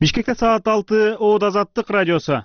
Бишкекте саат 6 Оод Азаттык радиосу.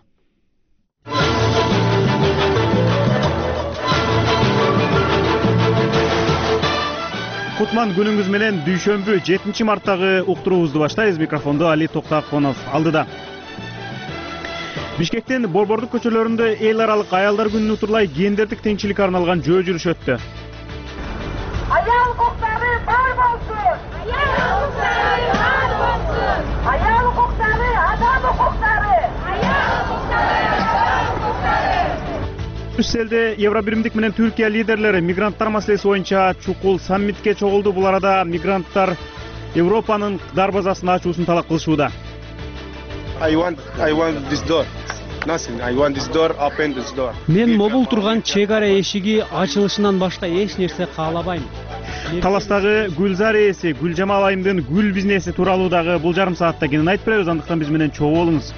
Кутман күнүңүз менен дүйшөмбү 7 марттагы уктуруубузду баштайбыз. Микрофондо Али Токтаконов алдыда. Бишкектин борбордук көчөлөрүндө эл аралык аялдар күнүнө утурлай гендердик теңчиликке арналган жөө жүрүш өттү. Аял укуктары бар болсун! Аял укуктары бар болсун! Аял укуктары адам укуктары! Аял укуктары адам укуктары! Брюсселде Евробиримдик менен Түркия лидерлери мигранттар маселеси боюнча чукул саммитке чогулду. Бул арада мигранттар Европанын дарбазасын ачуусун талап кылышууда. I want this door. Nothing. I want this door. Open this door. Мен мобул турган чек ара эшиги ачылышынан башка эч нерсе каалабайм. Таластагы Гүлзар ээси Гүлжамал айымдын гүл бизнеси тууралуу дагы бул жарым саатта кенен айтып беребиз. Андыктан биз менен чогуу болуңуз.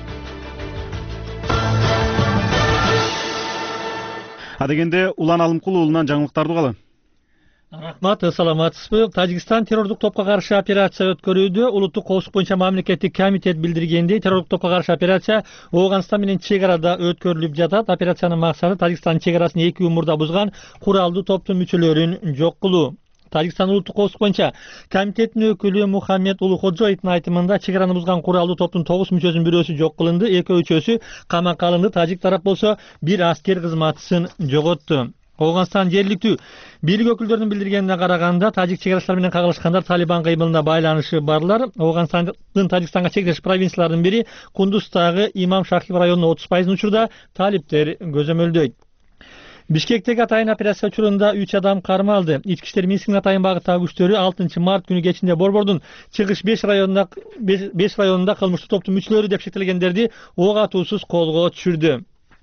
Адегенде Улан Алымкул уулунан жаңылыктарды угалы. Рахмат, саламатсызбы. Тажикстан террорлук топко каршы операция өткөрүүдө. Улуттук коопсуздук боюнча мамлекеттик комитет билдиргендей, террорлук топко каршы операция Ооганстан менен чек арада өткөрүлүп жатат. Операциянын максаты Тажикстан чек арасын 2 умурда бузган куралдуу топтун мүчөлөрүн жок кылуу. Тажикстан улуттук коопсуздук боюнча комитеттин өкүлү Мухаммед Улуходжоевдин айтымында чек араны бузган куралдуу топтун 9 мүчөсүнүн бирөөсү жок кылынды, 2-3-өсү камакка алынды. Тажик тарап болсо бир аскер кызматчысын жоготту. Ооганстан жергиликтүү бийлик өкүлдөрүнүн билдиргенине караганда, тажик чек арачылар менен кагылышкандар Талибан кыймылына байланышы барлар. Ооганстандын Тажикстанга чектеш провинцияларынын бири Кундуздагы Имам Шахиб районунун 30% учурда талиптер көзөмөлдөйт. Бишкектеги атайын операция учурунда 3 адам кармалды. Ички иштер министринин атайын багыттагы күчтөрү 6 март күнү кечинде Борбордун чыгыш 5 районунда кылмыштуу топтун мүчөлөрү деп шектелгендерди ок атуусуз колго түшүрдү.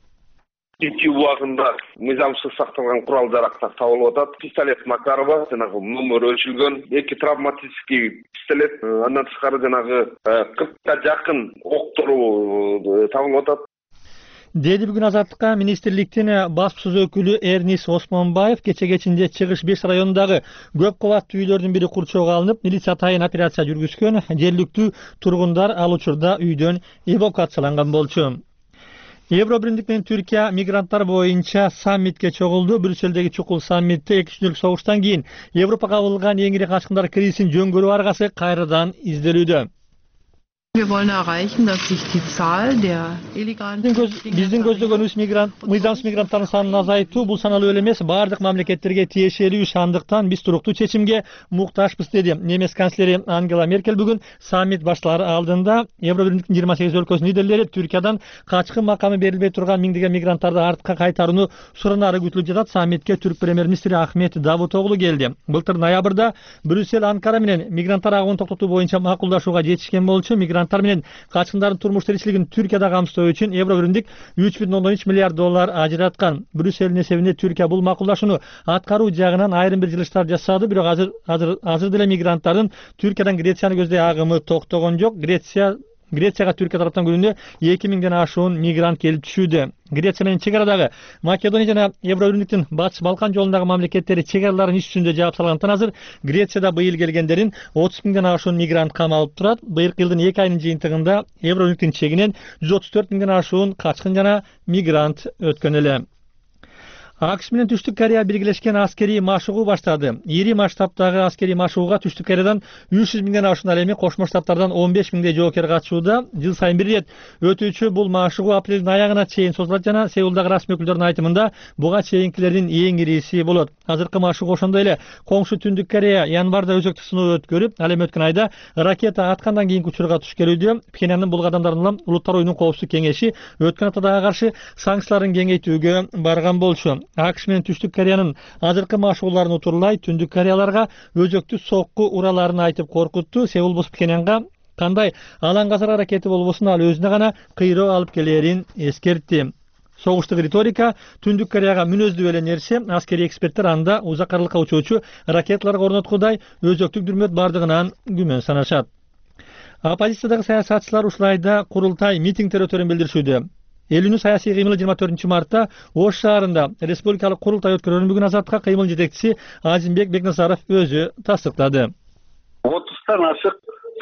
Ички убагында мыйзамсыз сакталган курал жарактар табылып атат. Пистолет Макарова, жанагы номер өчүлгөн, 2 травматический пистолет, андан тышкары жанагы 40 жакын октор табылып атат. Деди бүгүн Азаттыкка министрликтин баспсыз өкүлү Эрнис Осмонбаев. Кече кечинде Чыгыш 5 районундагы көп кабаттуу үйлөрдүн бири курчоого алынып, милиция атайын операция жүргүзгөн. Жергиликтүү тургундар ал учурда үйдөн эвакуацияланган болчу. Евробиримдик менен Түркия мигранттар боюнча саммитке чогулду. Брюсселдеги чукул саммитте 2 күндүк согуштан кийин Европага кабылган эң ири качкындар кризисин жөн аргасы кайрадан изделүүдө. Wir wollen erreichen, dass sich die Zahl der illegalen Биздин көздөгөнүбүз мыйзамсыз мигранттардын санын азайтуу. Бул саналуу эле эмес, бардык мамлекеттерге тиешелүү. Андыктан биз туруктуу чечимге муктажбыз, деди немис канцлери Ангела Меркель бүгүн саммит башталары алдында. Евробиримдиктин 28 өлкөсүнүн лидерлери Түркиядан качкын макамы берилбей турган миңдеген мигранттарды артка кайтарууну суранары күтүлүп жатат. Саммитке Түрк премьер-министри Ахмет Давутоглу келди. Былтыр ноябрда Брюссель Анкара менен мигранттар агымын токтотуу боюнча макулдашууга жетишкен болчу. Мигранттар менен качкындардын турмуш тиричилигин Түркияда камсыздоо үчүн Евробиримдик $3,3 миллиард ажыраткан. Брюссельдин эсебинде Түркия бул макулдашууну аткаруу жагынан айрым бир жылыштар жасады, бирок азыр деле мигранттардын Түркиядан Грецияны көздөй агымы токтогон жок. Грецияга Түркия тараптан күнүнө 2000ден ашуун мигрант келип түшүүдө. Греция менен чек арадагы Македония жана Евробиримдиктин Батыш Балкан жолундагы мамлекеттери чек араларын иш жүзүндө жаап салгандыктан азыр Грецияда быйыл келгендерин 30.000ден ашуун мигрант камалып турат. Быйылкы жылдын 2 айынын жыйынтыгында Евробиримдиктин чегинен 134.000ден ашуун качкын жана мигрант өткөн эле. АКШ менен Түштүк Корея биргелешкен аскерий машыгуу баштады. Ири масштабтагы аскерий машыгууга Түштүк Кореядан 300.000ден ашуун, ал эми Кошмо Штаттардан 15.000дей жоокер катышууда. Жыл сайын бир ирет өтүүчү бул машыгуу апрелдин аягына чейин созулат жана Сеулдагы расмий өкүлдөрдүн айтымында буга чейинкилердин эң ириси болот. Азыркы машыгуу ошондой эле коңшу Түндүк Корея январда өзөктүк сыноо өткөрүп, ал эми өткөн айда ракета аткандан кийинки учурга туш келүүдө. Пхеньяндын бул кадамдарын улам Улуттар оюнунун коопсуздук кеңеши өткөн аптадага каршы санкцияларын кеңейтүүгө барган болчу. АКШ менен Түштүк Кореянын азыркы машыгууларын утурлай Түндүк Кореяларга өзөктү сокку ураларын айтып коркутту. Сеул бус Пхеньянга кандай алаңгасар аракети болбосун ал өзүнө гана кыйроо алып келерин эскертти. Согуштук риторика Түндүк Кореяга мүнөздүү эле нерсе. Аскерий эксперттер анда узак аралыкка учуучу ракеталарга орноткудай өзөктүк дүрмөт бардыгынан күмөн санашат. Оппозициядагы саясатчылар ушул айда курултай митингдер өтөрүн билдиришүүдө. Элүүнүн саясий кыймылы 24 мартта Ош шаарында республикалык курултай өткөрүүнү бүгүн Азаттыкка кыймыл жетекчиси Азимбек Бекназаров өзү тастыктады. 30тан ашык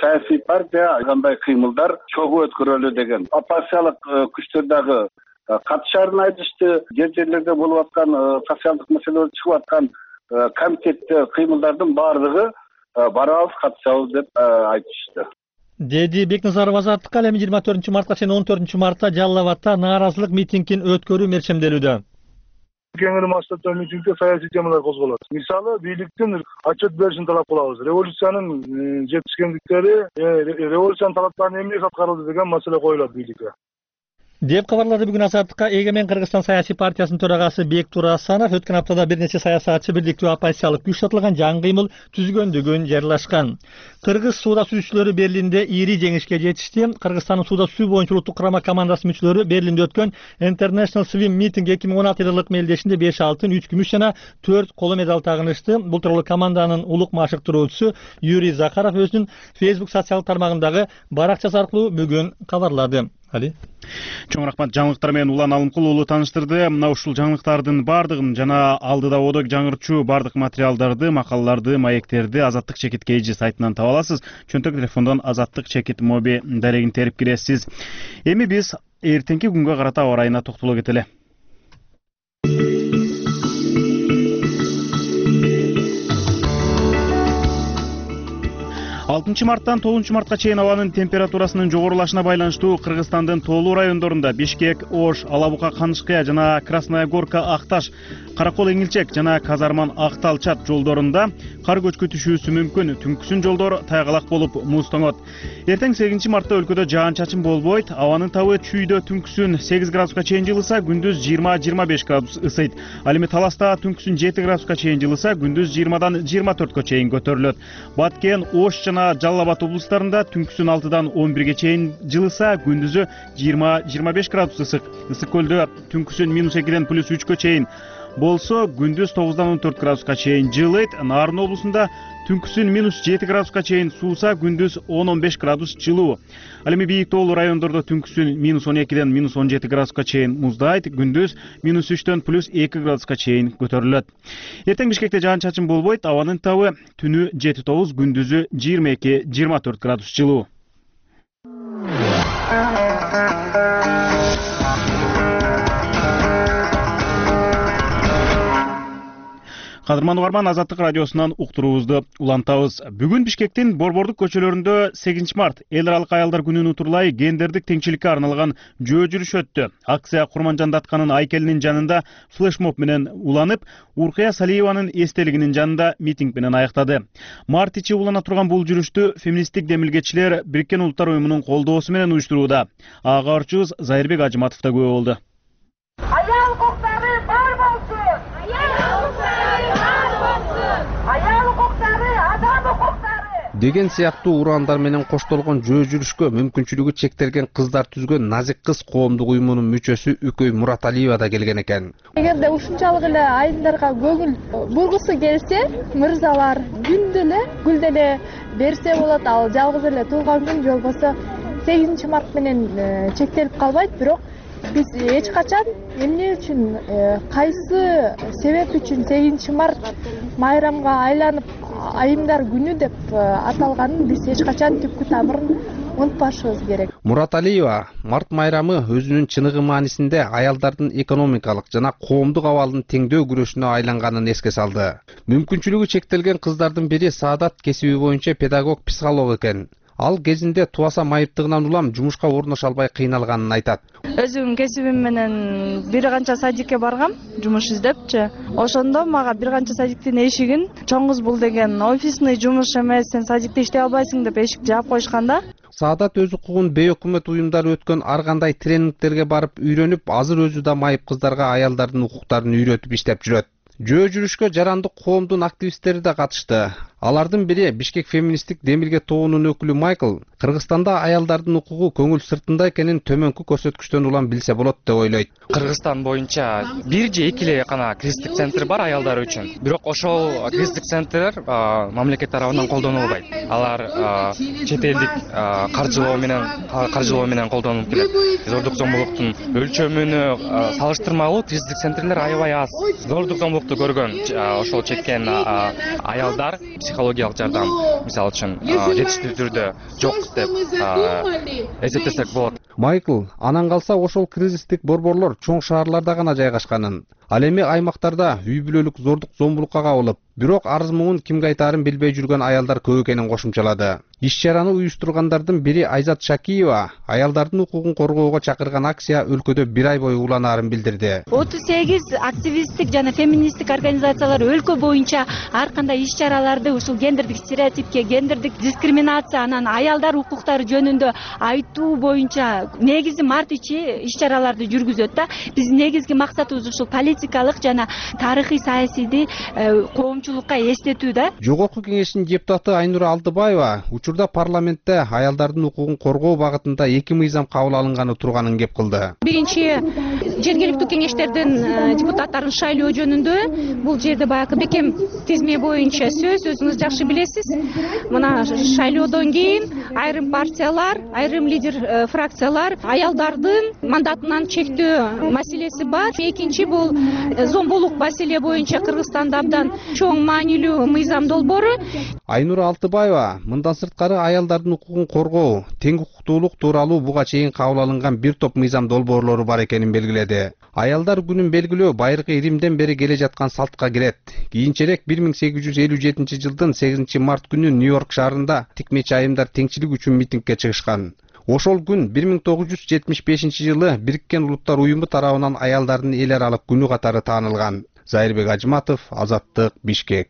саясий партия кандай кыймылдар чогуу өткөрөлү деген оппозициялык күчтөр дагы катышарын айтышты. Жер жерлерде болуп аткан социалдык маселелер чыгып аткан комитетте кыймылдардын баардыгы барабыз, катышабыз деп айтышты. Деди Бекназаров Азаттыкка ал эми 24-мартка чейин 14-мартта Жалал Абадта нааразылык митингин өткөрүү мерчемделүүдө. Кеңири масштабта митингде саясий темалар козголот. Мисалы, бийликтин отчет беришин талап кылабыз. Революциянын жетишкендиктери, революциянын талаптарын эмне аткарылды деген маселе коюлат бийликке. Деп кабарлады бүгүн Азаттыкка Эгемен Кыргызстан саясий партиясынын төрагасы Бектур Асанов. Өткөн аптада бир нече саясатчы бирликтүү оппозициялык күч сатылган жаңы кыймыл түзгөндүгүн жарыялашкан. Кыргыз сууда сүзүүчүлөрү Берлинде ири жеңишке жетишти. Кыргызстандын сууда сүзүү боюнча улуттук курама командасынын мүчөлөрү Берлинде өткөн International Swim Meeting 2016 жылдык мелдешинде 5 алтын, 3 күмүш жана 4 коло медаль тагынышты. Бул тууралуу команданын улук машыктыруучусу Юрий Захаров өзүнүн Facebook социалдык тармагындагы баракчасы аркылуу бүгүн кабарлады. Чоң рахмат, жаңылыктар менен Улан Алымкул уулу тааныштырды. Мына ушул жаңылыктардын бардыгын жана алдыда одок жаңырчу бардык материалдарды, макалаларды, маектерди Азаттык чекит KG сайтынан таба аласыз. Чөнтөк телефондон Азаттык чекит моби дарегин терип киресиз. Эми биз эртеңки күнгө карата аба ырайына токтоло кетели. 6 марттан 9 мартка чейин абанын температурасынын жогорулашына байланыштуу Кыргызстандын тоолуу райондорунда Бишкек, Ош, Алабука, Канышкая жана Красная Горка, Акташ, Каракол, Эңилчек жана Казарман, Акталчат жолдорунда кар көчкү түшүүсү мүмкүн. Түнкүсүн жолдор тайгалак болуп муз тоңот. Эртең 8 мартта өлкөдө жаан-чачын болбойт. Абанын табы чүйдө түнкүсүн 8 градуска чейин жылыса, күндүз 20-25 градус ысыйт. Ал эми Таласта түнкүсүн 7 градуска чейин жылыса, күндүз 20-дан 24 чейин көтөрүлөт. Баткен, Ош жана Жалал Абад облустарында түнкүсүн 6-дан 11 чейин жылыса, күндүзү 20-25 градус ысык. Ысык көлдө түнкүсүн -2-ден +3 чейин болсо, күндүз 9-дан 14 градуска чейин жылыйт. Нарын облусунда түнкүсүн -7 градуска чейин сууса, күндүз 10-15 градус жылуу. Ал эми бийик тоолуу райондордо түнкүсүн -12-ден -17 градуска чейин муздайт, күндүз -3-дөн +2 градуска чейин көтөрүлөт. Эртең Бишкекте жаан-чачын болбойт, абанын табы түнү 7-9, күндүзү 22-24 градус жылуу. Кадырман угарман, Азаттык радиосунан уктуруубузду улантабыз. Бүгүн Бишкектин Борбордук көчөлөрүндө 8 март эл аралык аялдар күнүн утурлай гендердик теңчиликке арналган жөө жүрүш өттү. Акция Курманжан Датканын айкелинин жанында флешмоб менен уланып, Уркая Салиеванын эстелигинин жанында митинг менен аяктады. Март ичи улана турган бул жүрүштү феминисттик демилгечилер Бириккен Улуттар уюмунун колдоосу менен уюштурууда. Ага арчыбыз Зайырбек Ажыматов да күбө болду. Аял укуктары бар болсун! Аял укуктары, адам укуктары! Деген сыяктуу ураандар менен коштолгон жөө жүрүшкө мүмкүнчүлүгү чектелген кыздар түзгөн Назик кыз коомдук уюмунун мүчөсү Үкөй Мураталиева да келген экен. Эгерде ушунчалык эле айымдарга көңүл бургусу келсе, мырзалар гүлдө эле берсе болот. Ал жалгыз эле туулган күн болбосо 8 март менен чектелип калбайт, бирок биз эч качан эмне үчүн, кайсы себеп үчүн 8 март майрамга айланып айымдар күнү деп аталганын биз эч качан түпкү тамырын унутпашыбыз керек. Мураталиева март майрамы өзүнүн чыныгы маанисинде аялдардын экономикалык жана коомдук абалын теңдөө күрөшүнө айланганын эске салды. Мүмкүнчүлүгү чектелген кыздардын бири Саадат кесиби боюнча педагог-психолог экен. Ал кезинде туаса майыптыгынан улам жумушка орноша албай кыйналганын айтат. Өзүм кесибим менен бир канча садикке баргам, жумуш издепчи. Ошондо мага бир канча садиктин эшигин чоң кыз бул деген офисный жумуш эмес, сен садикте иштей албайсың деп эшик жаап койушканда. Саадат өз укугун бейөкмөт уюмдары өткөн ар кандай тренингтерге барып үйрөнүп, азыр өзү да майып кыздарга аялдардын укуктарын үйрөтүп иштеп жүрөт. Жөө жүрүшкө жарандык коомдун активисттери да катышты. Алардын бири Бишкек феминисттик демилге тобунун өкүлү Майкл, Кыргызстанда аялдардын укугу көңүл сыртында экенин төмөнкү көрсөткүчтөн улам билсе болот деп ойлойт. Кыргызстан боюнча бир же эки эле гана кризистик центр бар аялдар үчүн. Бирок ошол кризистик центрлер мамлекет тарабынан колдонулбайт. Алар чет элдик каржылоо менен колдонулуп келет. Зордук зомбулуктун өлчөмүнө салыштырмалуу кризистик центрлер аябай аз. Зордук зомбулукту көргөн, ошол чеккен аялдар психологиялык жардам мисалы үчүн жетиштүү түрдө жок деп эсептесек болот. Майкл анан калса ошол кризистик борборлор чоң шаарларда гана жайгашканын, ал эми аймактарда үй бүлөлүк зордук зомбулукка кабылып, бирок арыз муңун кимге айтаарын билбей жүргөн аялдар көп экенин кошумчалады. Иш чараны уюштургандардын бири Айзат Шакиева аялдардын укугун коргоого чакырган акция өлкөдө 1 ай бою уланаарын билдирди. 38 активисттик жана феминисттик организациялар өлкө боюнча ар кандай иш чараларды ушул гендердик стереотипке, гендердик дискриминация, анан аялдар укуктары жөнүндө айтуу боюнча негизи март ичи иш чараларды жүргүзөт да. Биздин негизги максатыбыз ушул политикалык жана тарыхый саясийди коомчулукка эстетүү да. Жогорку кеңештин депутаты Айнура Алтыбаева учурда парламентте аялдардын укугун коргоо багытында 2 мыйзам кабыл алынганы турганын кеп кылды. Биринчи жергиликтүү кеңештердин депутаттарын шайлоо жөнүндө бул жерде баягы бекем тизме боюнча сөз, өзүңүз жакшы билесиз. Мына шайлоодон кийин айрым партиялар, айрым лидер фракциялар аялдардын мандатынан чектөө маселеси бар. Экинчи бул зомбулук маселе боюнча Кыргызстанда абдан чоң маанилүү мыйзам долбоору. Айнура Алтыбаева мындан сырткары аялдардын укугун коргоо, тең укуктуулук тууралуу буга чейин кабыл алынган бир топ мыйзам долбоорлору бар экенин белгиледи. Аялдар күнүн белгилөө байыркы Римден бери келе жаткан салтка кирет. Кийинчерээк 1857 жылдын 8 март күнү Нью-Йорк шаарында тикмечи айымдар теңчилик үчүн митингге чыгышкан. Ошол күн 1975 жылы Бириккен Улуттар уюму тарабынан аялдардын эл аралык күнү катары таанылган. Зайырбек Ажматов, Азаттык, Бишкек.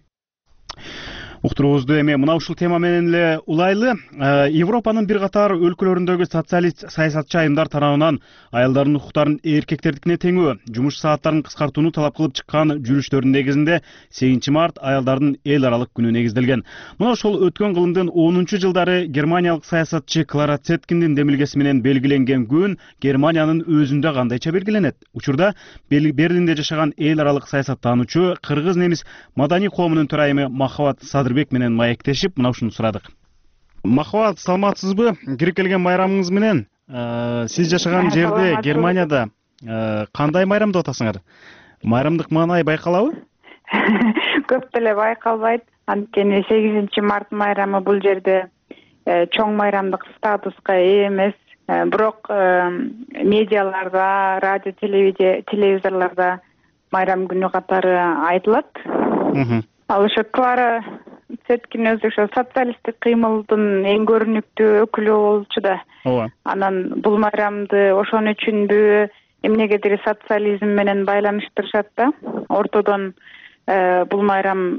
Уктуруубузду эми мына ушул тема менен эле улайлы. Европанын бир катар өлкөлөрүндөгү социалист саясатчы айымдар тарабынан аялдардын укуктарын эркектердикине теңөө, жумуш сааттарын кыскартууну талап кылып чыккан жүрүштөрдүн негизинде 8 март аялдардын эл аралык күнү негизделген. Мына ошол өткөн кылымдын 10 жылдары германиялык саясатчы Клара Цеткиндин демилгеси менен белгиленген күн Германиянын өзүндө кандайча белгиленет? Учурда Берлинде жашаган эл аралык саясаттануучу кыргыз немис маданий коомунун төрайымы Махабат Садырбек менен маектешип, мына ушуну сурадык. Махабат, саламатсызбы? Кирип келген майрамыңыз менен сиз жашаган жерде Германияда кандай майрамды атасыңар? Майрамдык маанай байкалабы? Көп деле байкалбайт. Анткени 8 март майрамы бул жерде чоң майрамдык статуска ээ эмес. Бирок медиаларда, радио, телевизорлордо майрам күнү катары айтылат. Ал ошо Клара Цеткин өзү ошо социалисттик кыймылдын эң көрүнүктүү өкүлү болчу да. Анан бул майрамды ошон үчүнбү эмнегедир социализм менен байланыштырышат да. Ортодон бул майрам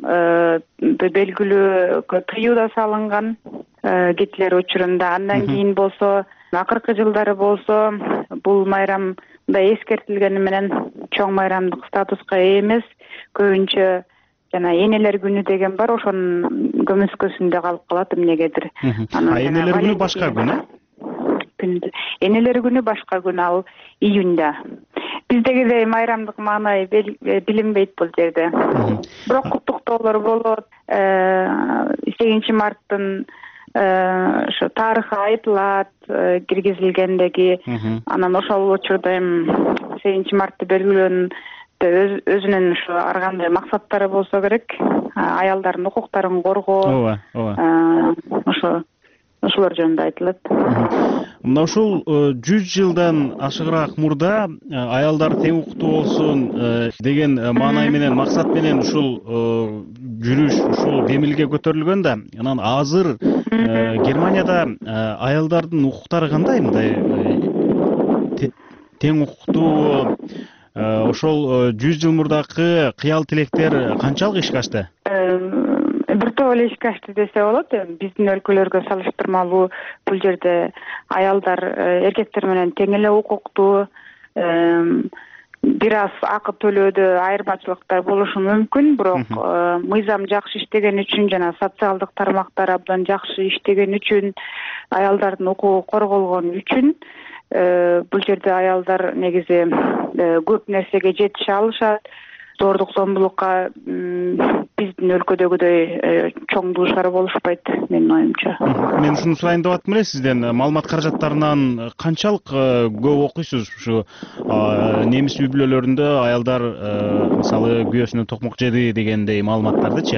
белгилүү тыюу да салынган Гитлер учурунда. Андан кийин болсо акыркы жылдары болсо бул майрам мындай эскертилгени менен чоң майрамдык статуска ээ эмес. Көбүнчө жана энелер күнү деген бар, ошонун көмүскөсүндө калып калат эмнегедир. Энелер күнү башка күн, Энелер күнү башка күн, ал июнда. Биздегидей майрамдык маанай билинбейт бул жерде. Бирок куттуктоолор болот. 8 марттын ошо тарыхы айтылат, киргизилгендеги. Анан ошол учурда 8 мартты белгилөөнүн өзүнүн ушу ар кандай максаттары болсо керек. Аялдардын укуктарын коргоо. Ошолор жөнүндө айтылат. Мына ушул 100 жылдан ашыгыраак мурда аялдар тең укуктуу болсун деген маанай менен, максат менен ушул жүрүш, ушул демилге көтөрүлгөн да. Анан азыр Германияда аялдардын укуктары кандай? Мындай тең укуктуу ошол 100 жыл мурдакы кыял тилектер канчалык ишке ашты? Бир топ эле ишке ашты десе болот. Биздин өлкөлөргө салыштырмалуу бул жерде аялдар эркектер менен тең эле укуктуу. Бир аз акы төлөөдө айырмачылыктар болушу мүмкүн, бирок мыйзам жакшы иштеген үчүн жана социалдык тармактар абдан жакшы иштеген үчүн, аялдардын укугу корголгон үчүн бул жерде аялдар негизи көп нерсеге жетише алышат. Зордук зомбулукка биздин өлкөдөгүдөй чоң дуушар болушпайт, менин оюмча. Мен ушуну сурайын деп аттым эле сизден. Маалымат каражаттарынан канчалык көп окуйсуз? Ушу немис үй бүлөлөрүндө аялдар мисалы күйөөсүнө токмок жеди дегендей маалыматтардычы?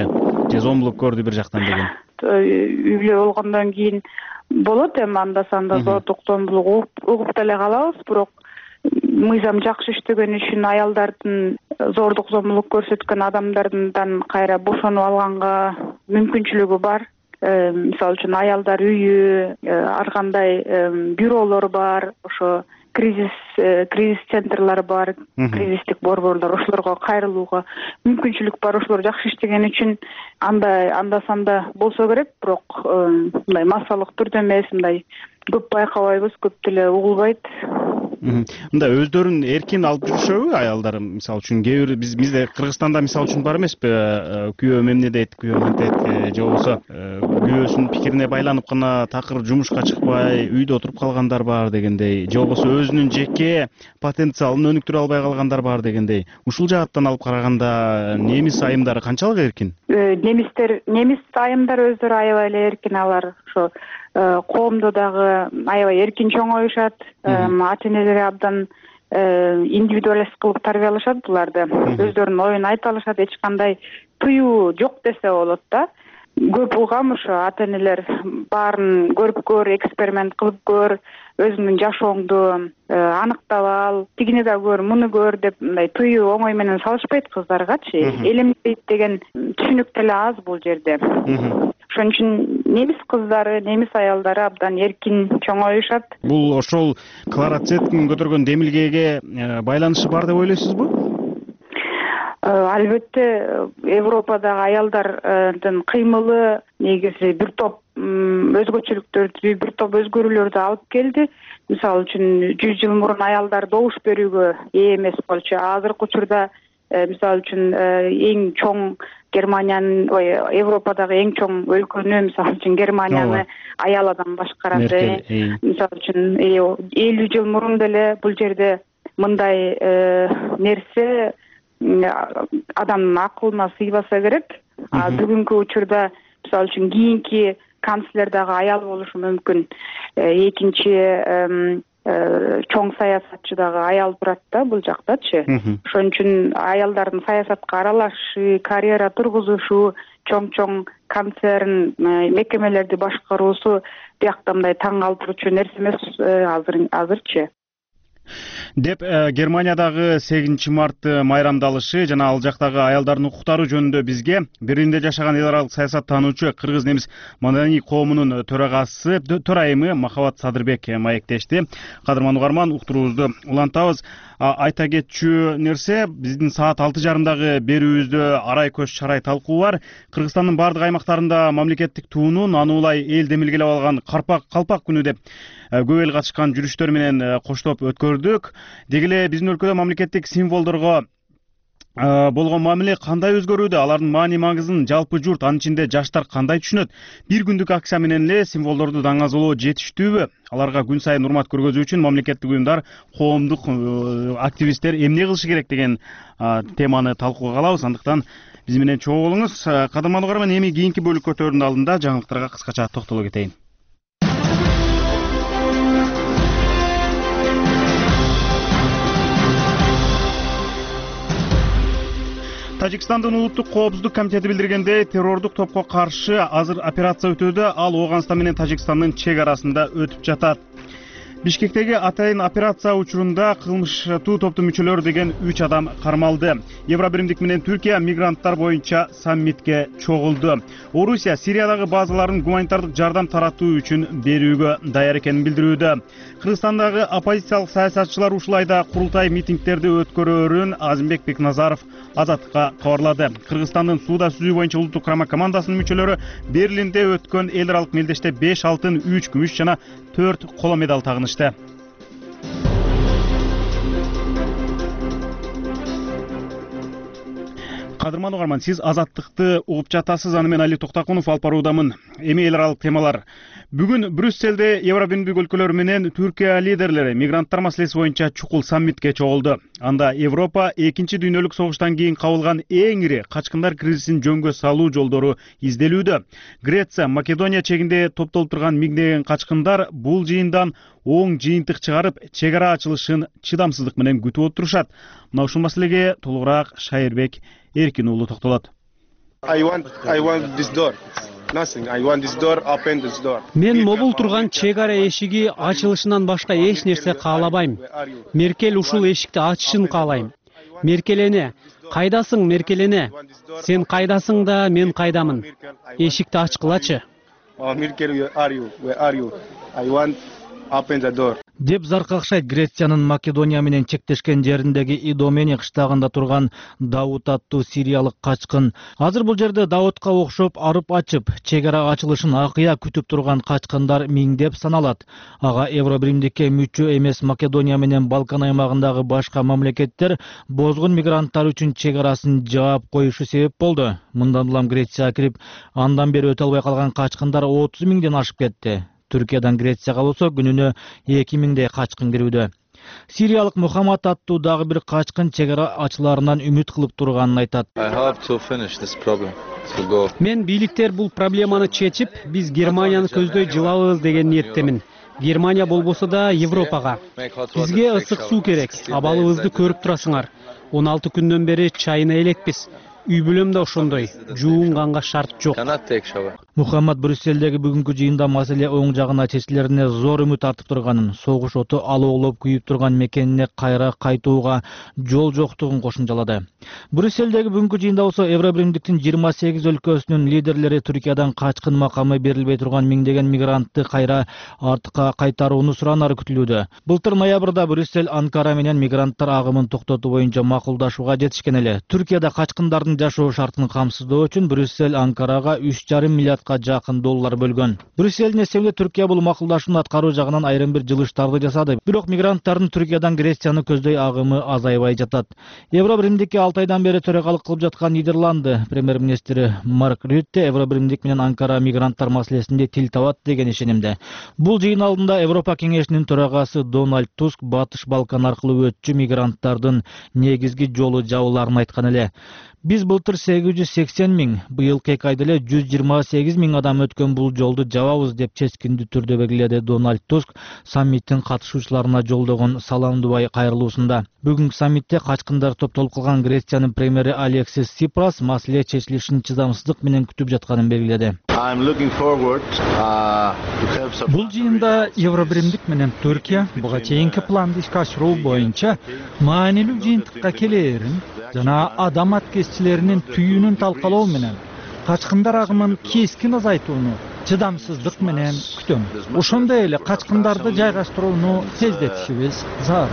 же зомбулук көрдү бир жактан деген. Үй бүлө болгондон кийин болот, эми анда санда зордук зомбулук угуп деле калабыз, бирок мыйзам жакшы иштеген үчүн аялдардын зордук зомбулук көрсөткөн адамдардан кайра бошонуп алганга мүмкүнчүлүгү бар. Мисалы үчүн аялдар үйү, ар кандай бюролор бар, ошо кризис центрлар бар, кризистик борборлор, ошолорго кайрылууга мүмкүнчүлүк бар. Ошолор жакшы иштеген үчүн анда санда болсо керек, бирок мындай массалык түрдө эмес, мындай көп байкабайбыз, көп деле угулбайт. Мында өздөрүн эркин алып жүрүшөбү аялдар? Мисалы үчүн кээ бир бизде Кыргызстанда мисалы үчүн бар эмеспи, күйөөм эмне дейт, күйөөм антет, же болбосо күйөөсүнүн пикирине байланып гана такыр жумушка чыкпай үйдө отуруп калгандар бар дегендей, же болбосо өзүнүн жеке потенциалын өнүктүрө албай калгандар бар дегендей. Ушул жааттан алып караганда немис айымдары канчалык эркин? Немис айымдар өздөрү аябай эле эркин, алар ошо коомдо дагы аябай эркин чоңоюшат, ата-энелери абдан индивидуалист кылып тарбиялашат буларды, өздөрүнүн оюн айта алышат, эч кандай тыюу жок десе болот да. Көп угам ошо ата-энелер баарын көрүп көр, эксперимент кылып көр, өзүңдүн жашооңду аныктап ал, тигини да көр, муну көр деп мындай тыюу оңой менен салышпайт кыздаргачы. Элемдейт деген түшүнүк деле аз бул жерде. Ошон үчүн немис кыздары, немис аялдары абдан эркин чоңоюшат. Бул ошол Клара Цеткин көтөргөн демилгеге байланышы бар деп ойлойсузбу? Албетте, Европадагы аялдардын кыймылы негизи бир топ өзгөчөлүктөрдү, бир топ өзгөрүүлөрдү алып келди. Мисалы үчүн 100 жыл мурун аялдар добуш берүүгө ээ эмес болчу. Азыркы учурда мисалы үчүн эң чоң Германиянын, Европадагы эң чоң өлкөнү, мисалы үчүн Германияны аял адам башкарат. Мисалы үчүн 50 жыл мурун деле бул жерде мындай нерсе адамдын акылына сыйбаса керек. Бүгүнкү учурда мисалы үчүн кийинки канцлер дагы аял болушу мүмкүн. Экинчи чоң саясатчы дагы аял турат да бул жактачы. Ошон үчүн аялдардын саясатка аралашышы, карьера тургузушу, чоң концерн, мекемелерди башкаруусу биякта мындай таң калтыруучу нерсе эмес азырчы. Деп Германиядагы 8 март майрамдалышы жана ал жактагы аялдардын укуктары жөнүндө бизге Берлинде жашаган эл аралык саясаттануучу кыргыз немис маданий коомунун төрайымы Махабат Садырбек маектешти. Кадырман угарман, уктуруубузду улантабыз. Айта кетчү нерсе, биздин саат 6:30дагы берүүбүздө арай көз чарай талкуу бар. Кыргызстандын бардык аймактарында мамлекеттик туунун аны улай эл демилгелеп алган калпак күнү деп көп эл катышкан жүрүштөр менен коштоп өткөрдүк. Деги эле биздин өлкөдө мамлекеттик символдорго болгон мамиле кандай өзгөрүүдө, алардын маани маңызын жалпы журт, анын ичинде жаштар кандай түшүнөт? Бир күндүк акция менен эле символдорду даңазалоо жетиштүүбү? Аларга күн сайын урмат көргөзүү үчүн мамлекеттик уюмдар, коомдук активисттер эмне кылышы керек деген теманы талкууга алабыз. Андыктан биз менен чогуу болуңуз. Кадырман угарман, эми кийинки бөлүк көтөрүүнүн алдында жаңылыктарга кыскача токтоло кетейин. Тажикстандын улуттук коопсуздук комитети билдиргендей, террордук топко каршы азыр операция өтүүдө, ал Ооганстан менен Тажикстандын чек арасында өтүп жатат. Бишкектеги атайын операция учурунда кылмыштуу топтун мүчөлөрү деген 3 адам кармалды. Евробиримдик менен Түркия мигранттар боюнча саммитке чогулду. Орусия Сириядагы базаларын гуманитардык жардам таратуу үчүн берүүгө даяр экенин билдирүүдө. Кыргызстандагы оппозициялык саясатчылар ушулайда курултай митингдерди өткөрөөрүн Азимбек Бекназаров Азаттыкка кабарлады. Кыргызстандын сууда сүзүү боюнча улуттук курама командасынын мүчөлөрү Берлинде өткөн эл аралык мелдеште 5 алтын, 3 күмүш жана 4 коло медаль тагынышты. Кадырман угарман, сиз Азаттыкты угуп жатасыз. Аны мен Али Токтакунов алып баруудамын. Эми эл аралык темалар. Бүгүн Брюсселде Евробиримдик өлкөлөр менен Түркия лидерлери мигранттар маселеси боюнча чукул саммитке чогулду. Анда Европа экинчи дүйнөлүк согуштан кийин кабылган эң ири качкындар кризисин жөнгө салуу жолдору изделүүдө. Греция, Македония чегинде топтолуп турган миңдеген качкындар бул жыйындан оң жыйынтык чыгарып, чек ара ачылышын чыдамсыздык менен күтүп отурушат. Мына ушул маселеге толугураак Шайырбек Эркин уулу токтолот. I want this door. Nothing. I want this door. Open this door. Мен могул турган чек ара эшиги ачылышынан башка эч нерсе каалабайм. Меркель ушул эшикти ачышын каалайм. Меркелене, кайдасың Меркелене? Сен кайдасың да, мен кайдамын. Эшикти ачкылачы. Merkel, where are you? Where are you? I want open the door. деп заркакшайт Грециянын Македония менен чектешкен жериндеги Идомени кыштагында турган Давут аттуу сириялык качкын. Азыр бул жерде Давутка окшоп арып ачып, чек ара ачылышын акыя күтүп турган качкындар миңдеп саналат. Ага Евробиримдикке мүчө эмес Македония менен Балкан аймагындагы башка мамлекеттер бозгун мигранттар үчүн чек арасын жаап коюшу себеп болду. Мындан улам Грецияга кирип, андан бери өтө албай калган качкындар 30 миңден ашып кетти. Түркиядан Грецияга болсо күнүнө 2 миңдей качкын кирүүдө. Сириялык Мухаммад аттуу дагы бир качкын чек ара ачыларынан үмүт кылып турганын айтат. Мен бийликтер бул проблеманы чечип, биз Германияны көздөй жылабыз деген ниеттемин. Германия болбосо да Европага. Бизге ысык суу керек. Абалыбызды көрүп турасыңар. 16 күндөн бери чайына элекпиз. Үй бүлөм да ошондой. Жуунганга шарт жок. Мухаммад Брюсселдеги бүгүнкү жыйында маселе оң жагына чечилерине зор үмүт артып турганын, согуш оту алоолоп күйүп турган мекенине кайра кайтууга жол жоктугун кошумчалады. Брюсселдеги бүгүнкү жыйында болсо Евробиримдиктин 28 өлкөсүнүн лидерлери Түркиядан качкын макамы берилбей турган миңдеген мигрантты кайра артка кайтарууну суранары күтүлүүдө. Былтыр ноябрда Брюссел Анкара менен мигранттар агымын токтотуу боюнча макулдашууга жетишкен эле. Түркияда качкындардын жашоо шартын камсыздоо үчүн Брюссел Анкарага 3,5 миллиардка жакын доллар бөлгөн. Брюсселдин эсебинде Түркия бул макулдашууну аткаруу жагынан айрым бир жылыштарды жасады. Бирок мигранттардын Түркиядан Грецияны көздөй агымы азайбай жатат. Евробиримдикке 6 айдан бери төрагалык кылып жаткан Нидерланды премьер-министри Марк Рютте Евробиримдик менен Анкара мигранттар маселесинде тил табат деген ишенимде. Бул жыйын алдында Европа кеңешинин төрагасы Дональд Туск Батыш Балкан аркылуу өтчү мигранттардын негизги жолу жабыларын айткан эле. Биз былтыр 880 миң, быйылкы 2 айда эле 128 миң адам өткөн бул жолду жабабыз деп чечкиндүү түрдө белгиледи Дональд Туск саммиттин катышуучуларына жолдогон саламдубай кайрылуусунда. Бүгүнкү саммитте качкындар топтолуп калган Грециянын премьери Алексис Сипрас маселе чечилишин чыдамсыздык менен күтүп жатканын белгиледи. Бул жыйында Евробиримдик менен Түркия буга чейинки планды ишке ашыруу боюнча маанилүү жыйынтыкка келээрин жана адам аткезчилеринин түйүнүн талкалоо менен качкындар агымын кескин азайтууну чыдамсыздык менен күтөм. Ошондой эле качкындарды жайгаштырууну тездетишибиз зарыл.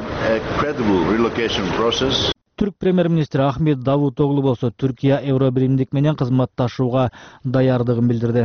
Түрк премьер-министри Ахмет Давутоглу болсо Түркия Евробиримдик менен кызматташууга даярдыгын билдирди.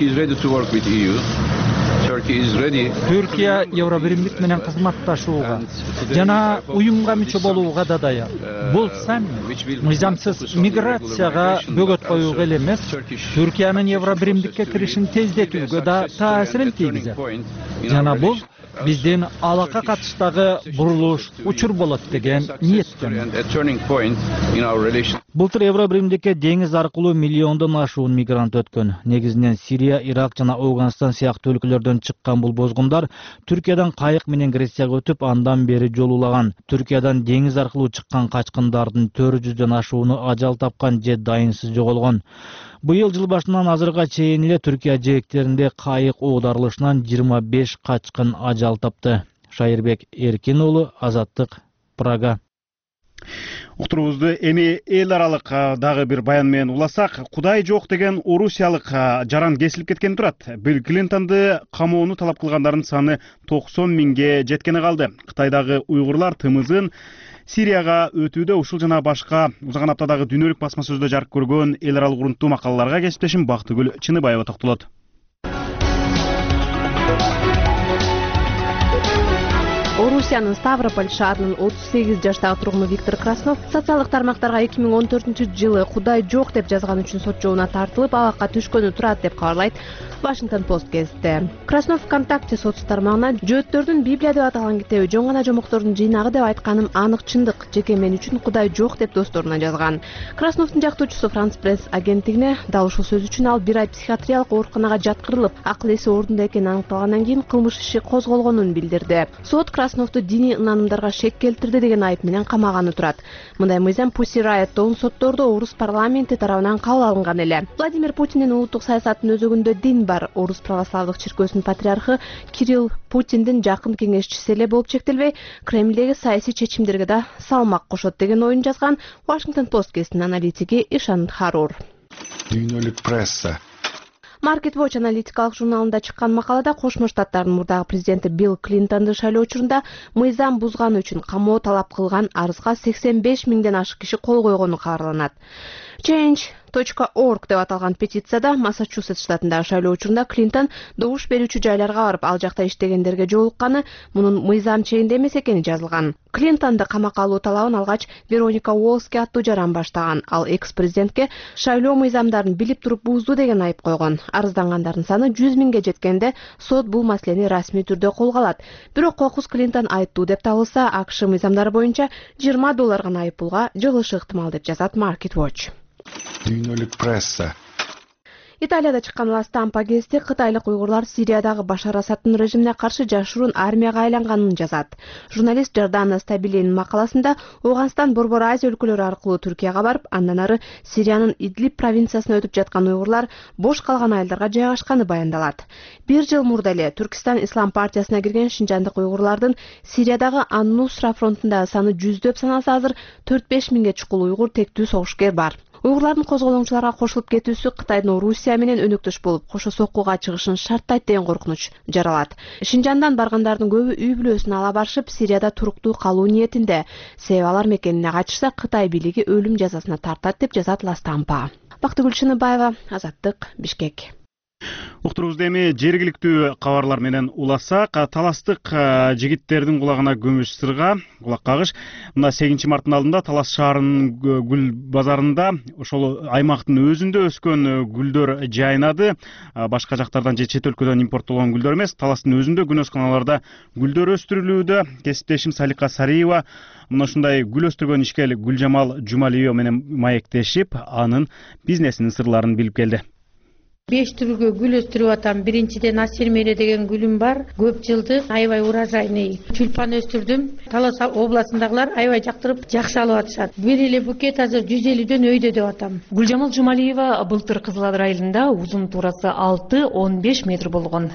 Түркия Евробиримдик менен кызматташууга жана уюмга мүчө болууга да даяр. Бул саммит мыйзамсыз миграцияга бөгөт коюуга эле эмес, Түркиянын Евробиримдикке киришин тездетүүгө да таасирин тийгизет. Жана бул биздин алакка катыштагы бурулуш учур болот деген ниеттемин. Былтыр Евробиримдикке деңиз аркылуу миллиондон ашуун мигрант өткөн. Негизинен Сирия, Ирак жана Афганистан сыяктуу өлкөлөрдөн чыккан бул бозгундар Түркиядан кайык менен Грецияга өтүп, андан бери жолулаган. Түркиядан деңиз аркылуу чыккан качкындардын 400дөн ашууну ажал тапкан же дайынсыз жоголгон. Быйыл жыл башынан азырга чейин эле Түркия жээктеринде кайык оодарылышынан 25 качкын ажал тапты. Шайырбек Эркин уулу, Азаттык, Прага. Уктуруубузду эми эл аралык дагы бир баян менен уласак, Кудай жок деген орусиялык жаран кесилип кеткен турат. Билл Клинтонду камоону талап кылгандардын саны 90 миңге жеткени калды. Кытайдагы уйгурлар тымызын Сирияга өтүүдө ушул жана башка узган аптадагы дүйнөлүк басма сөздө жарык көргөн эл аралык урунттуу макалаларга кесиптешим Бактыгүл Чыныбаева токтолот. Орусиянын Ставрополь шаарынын 38 жаштагы тургуну Виктор Краснов социалдык тармактарга 2014-жылы Кудай жок деп жазган үчүн сот жообуна тартылып, абакка түшкөнү турат деп кабарлайт Вашингтон Пост гезити. Краснов ВКонтакте соц тармагына жөөттөрдүн Библия деп аталган китеби жоң гана жомоктордун жыйнагы деп айтканым анык чындык. Жеке мен үчүн Кудай жок деп досторуна жазган. Красновдун жактоочусу Франс пресс агенттигине дал ушул сөз үчүн ал 1 ай психиатриялык ооруканага жаткырылып, акыл эси ордунда экени аныкталгандан кийин кылмыш иши козголгонун билдирди. Сот Красновду диний ынанымдарга шек келтирди деген айып менен камаганы турат. Мындай мыйзам Pussy Riot соттордо орус парламенти тарабынан кабыл алынган эле. Владимир Путиндин улуттук саясатынын өзөгүндө дин бар. Орус православдык чиркөөсүнүн патриархы Кирилл Путиндин жакын кеңешчиси эле болуп чектелбей, Кремлдеги саясий чечимдерге да салмак кошот деген оюн жазган Washington Post гезитинин аналитиги Ишан Харур. Дүйнөлүк пресса. Market Watch аналитикалык журналында чыккан макалада Кошмо Штаттардын мурдагы президенти Билл Клинтонду шайлоо учурунда мыйзам бузганы үчүн камоо талап кылган арызга 85 миңден ашык киши кол койгону кабарланат. Change.org деп аталган петицияда Массачусетс штатындагы шайлоо учурунда Клинтон добуш берүүчү жайларга барып, ал жакта иштегендерге жолукканы, мунун мыйзам чегинде эмес экени жазылган. Клинтонду камакка алуу талабын алгач Вероника Уолски аттуу жаран баштаган. Ал экс-президентке шайлоо мыйзамдарын билип туруп бузду деген айып койгон. Арыздангандардын саны 100 миңге жеткенде сот бул маселени расмий түрдө колго алат. Бирок кокус Клинтон айыптуу деп табылса, АКШ мыйзамдары боюнча $20 гана айыппулга жыгылышы ыктымал деп жазат Market Watch. Дүйнөлүк пресса. Италияда чыккан Ла Стампа гезити кытайлык уйгурлар Сириядагы Башар Асадтын режимине каршы жашыруун армияга айланганын жазат. Журналист Жордана Стабилинин макаласында Ооганстан Борбор Азия өлкөлөрү аркылуу Түркияга барып, андан ары Сириянын Идлиб провинциясына өтүп жаткан уйгурлар бош калган айылдарга жайгашканы баяндалат. 1 жыл мурда эле Түркистан Ислам партиясына кирген шинжандык уйгурлардын Сириядагы Ан-Нусра фронтундагы саны 100 саналса, азыр 4-5 миңге чукул уйгур тектүү согушкер бар. Уйгурлардын козголоңчуларга кошулуп кетүүсү Кытайдын Орусия менен өнөктөш болуп, кошо соккуга чыгышын шарттайт деген коркунуч жаралат. Шинжандан баргандардын көбү үй бүлөсүн ала барышып, Сирияда туруктуу калуу ниетинде. Себеби алар мекенине качышса, Кытай бийлиги өлүм жазасына тартат деп жазат Ла Стампа. Бактыгүл Чыныбаева, Азаттык, Бишкек. Уктурубузда эми жергиликтүү кабарлар менен улассак, таластык жигиттердин кулагына көмүш сырга кулак кагыш. Мына 8 марттын алдында Талас шаарынын гүл базарында ошол аймактын өзүндө өскөн гүлдөр жайнады. Башка жактардан же чет өлкөдөн импорттолгон гүлдөр эмес, Таластын өзүндө күнөсканаларда гүлдөр өстүрүлүүдө. Кесиптешим Салика Сариева мына ушундай гүл өстүргөн ишкер Гүлжамал Жумалиева менен маектешип, анын бизнесинин сырларын билип келди. 5 түргө гүл өстүрүп атам. Биринчиден Асермере деген гүлүм бар. Көп жылдык аябай урожайный. Тюльпан өстүрдүм. Талас областындагылар аябай жактырып, жакшы алып атышат. Бир эле букет азыр 150дөн өйдө деп атам. Гүлжамал Жумалиева былтыр Кызыл Адыр айылында узун туурасы 6-15 метр болгон,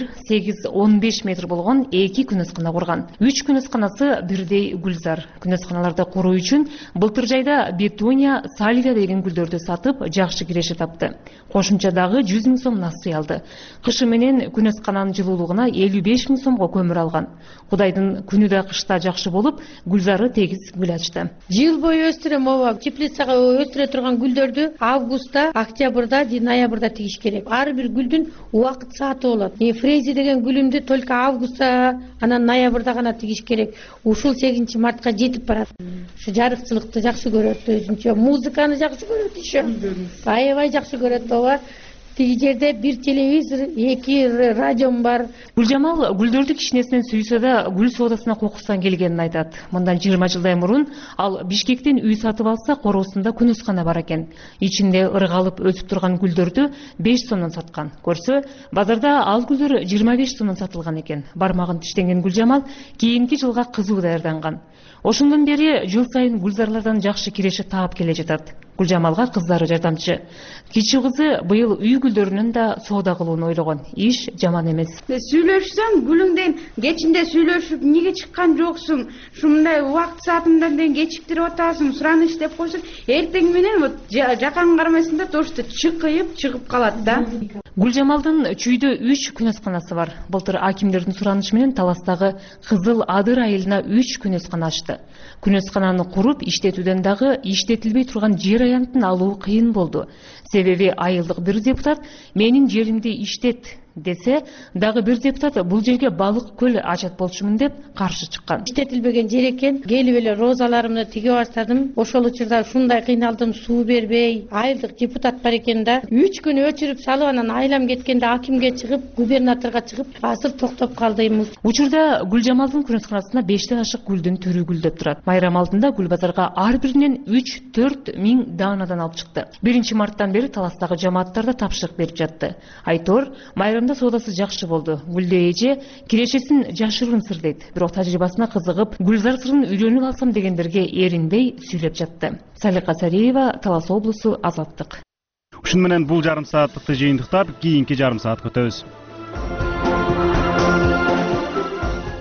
1-8-15 метр болгон 2 күнөскана курган. 3 күнөсканасы бирдей гүлзар. Күнөсканаларды куруу үчүн былтыр жайда Бетуния, Сальвия деген гүлдөрдү сатып, жакшы киреше тапты. Кошумча дагы 100 миң сом насый алды. Кышы менен күнөскананын жылуулугуна 55 миң сомго көмүр алган. Кудайдын күнү да кышта жакшы болуп, гүлзары тегиз гүл ачты. Жыл бою өстүрөм, ооба. Теплицага өстүрө турган гүлдөрдү августта, октябрда, ноябрда тигиш керек. Ар бир гүлдүн убакыт сааты болот. Фрези деген гүлүмдү только августта, анан ноябрда гана тигиш керек. Ушул 8 мартка жетип барат. Ушу жарыкчылыкты жакшы көрөт өзүнчө, музыканы жакшы көрөт ишо. Аябай жакшы көрөт, ооба. Тиги жерде бир телевизор, 2 радиом бар. Гүлжамал гүлдөрдү кичинесинен сүйсө да гүл соодасына кокустан келгенин айтат. Мындан 20 жылдай мурун ал Бишкектен үй сатып алса, короосунда күнөскана бар экен. Ичинде ыргалып өсүп турган гүлдөрдү 5 сомдон саткан. Көрсө, базарда ал гүлдөр 25 сомдон сатылган экен. Бармагын тиштенген Гүлжамал кийинки жылга кызуу даярданган. Ошондон бери жыл сайын гүлзарлардан жакшы киреше таап келе жатат. Гүлжамалга кыздары жардамчы. Кичи кызы быйыл үй гүлдөрүнөн да соода кылууну ойлогон. Иш жаман эмес. Сүйлөшсөң, гүлүңдөн кечинде сүйлөшүп, неге чыккан жоксуң? Ушундай убакыт саатымдан кечиктирип атасың, сураныш деп койсоң, эртең менен вот жакан кармайсың да, тошто чыгып калат да. Гүлжамалдын чүйдө 3 күнөсканасы бар. Былтыр акимдердин суранышы менен Таластагы Кызыл Адыр айылына 3 күнөскана ачты. Күнөскананы куруп иштетүүдөн дагы иштетилбей турган жер аянтын алуу кыйын болду. Себеби айылдык бир депутат менин жеримди иштет, десе дагы бир депутат бул жерге балык көл ачат болчумун деп каршы чыккан. Иштетилбеген жер экен, келип эле розаларымды тиге баштадым. Ошол учурда ушундай кыйналдым, суу бербей. Айылдык депутат бар экен да. 3 күн өчүрүп салып, анан айлам кеткенде акимге чыгып, губернаторго чыгып, азыр токтоп калдым. Учурда Гүлжамалдын күнөсканасында 5 ашык гүлдүн түрү гүлдөп турат. Майрам алдында гүл базарга ар биринен 3-4 миң даанадан алып чыкты. 1 марттан бери таластагы жамааттар да тапшырык берип жатты. Айтор, майрамда соодасы жакшы болду. Гүлдө эже кирешесин жашыруун сыр дейт. Бирок тажрыйбасына кызыгып, гүлзар сырын үйрөнүп алсам дегендерге эринбей сүйлөп жатты. Салика Сариева, Талас облусу, Азаттык. Ушуну менен бул жарым сааттыкты жыйынтыктап, кийинки жарым саатка өтөбүз.